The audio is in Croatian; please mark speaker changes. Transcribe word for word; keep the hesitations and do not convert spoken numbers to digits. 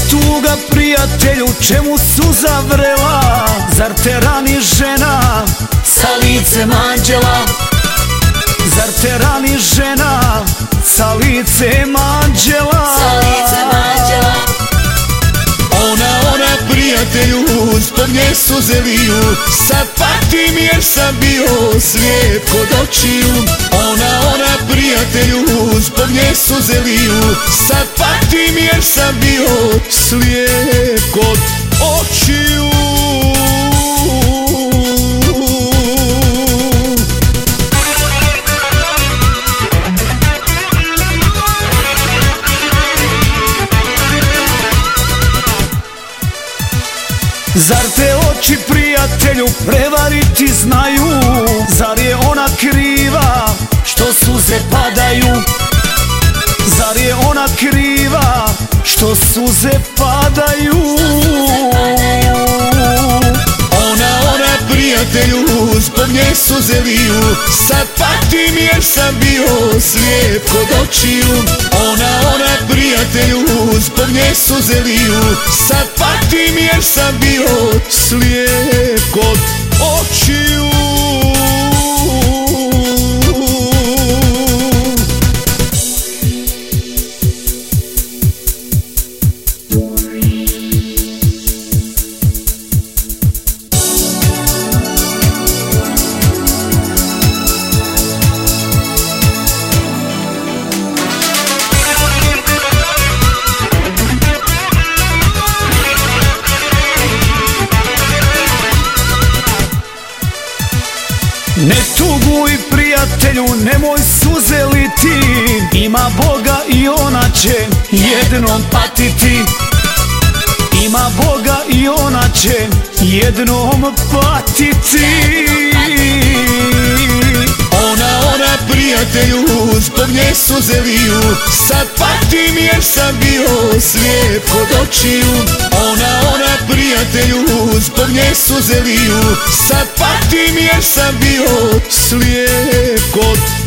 Speaker 1: tuga prijatelju, čemu suza vrela? Zar te rani žena sa licem anđela? Zar te rani žena sa licem anđela?
Speaker 2: Ona, ona prijatelju, zbog nje suze liju, sad patim jer sam bio slijep kod očiju. Ona, ona prijatelju, zbog nje suze liju, sad patim jer sam bio slijep kod očiju.
Speaker 1: Zar te oči prijatelju prevariti znaju? Zar je ona kriva što suze padaju? Zar je ona kriva što suze padaju?
Speaker 2: Ona, ona prijatelju, zbog nje suze liju, sad patim jer sam bio slijep kod očiju. Ona, ona prijatelju, zbog nje suze liju, sad patim jer sam bio slijep kod očiju.
Speaker 1: Ne tuguj prijatelju, nemoj suze liti, ima Boga i ona će jednom patiti. Ima Boga i ona će jednom patiti.
Speaker 2: Ona, ona prijatelju, zbog nje suze liju, sad patim jer sam bio slijep kod očiju. Ona, ona prijatelju, zbog nje suze liju, sad patim jer sam bio slijep kod